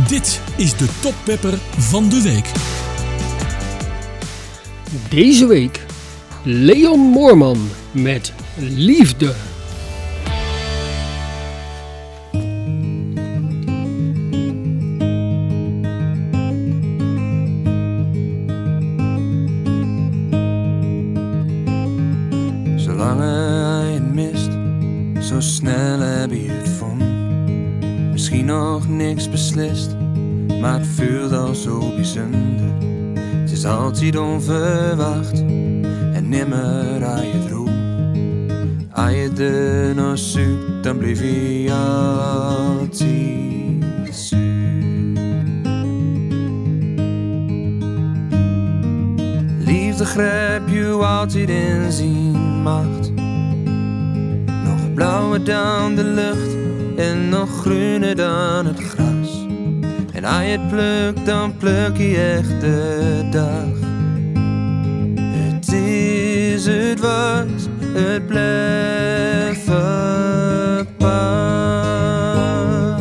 Dit is de toppepper van de week. Deze week Leon Moorman met Liefde. Zolang hij het mist, zo snel heb je het vonden. Misschien nog niks beslist, maar het voelt al zo bijzonder. Het is altijd onverwacht en nimmer aan je droom. Als je er naar zoekt, dan blijf je altijd zoek. Liefde grijp je altijd in zijn macht. Nog blauwer dan de lucht en nog groener dan het gras. En als je het plukt, dan pluk je echt de dag. Het is, het was, het blijft apart.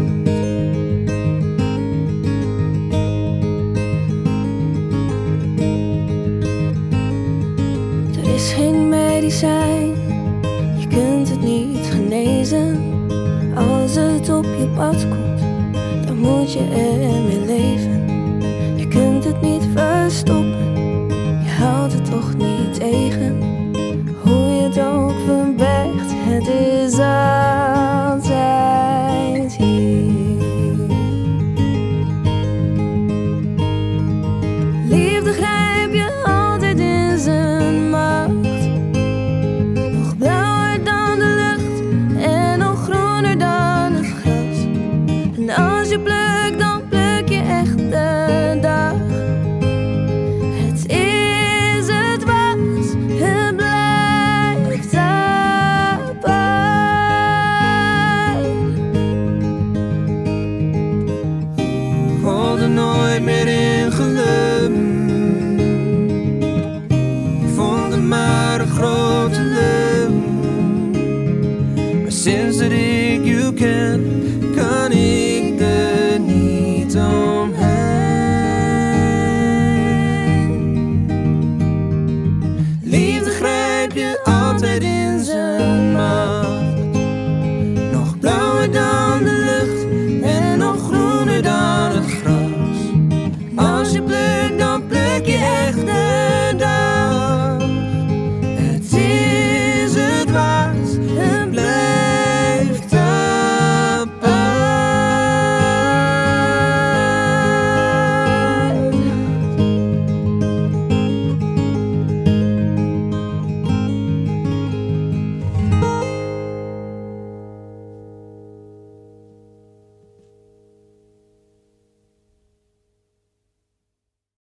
Er is geen medicijn, je kunt het niet genezen. Als het op je pad komt, dan moet je ermee leven. Je kunt het niet verstoppen, je houdt het toch niet tegen. Hoe je het ook verbergt, het is altijd hier. Liefde grijp je altijd in zijn macht. Nog blauwer dan de lucht en nog groener dan het gras. En als je plukt, dan pluk je echt de dag. Het is, het was, het blijft apart. Ik word er nooit meer in gelukt. Ik vond het maar een grote leugen. Maar sinds dat ik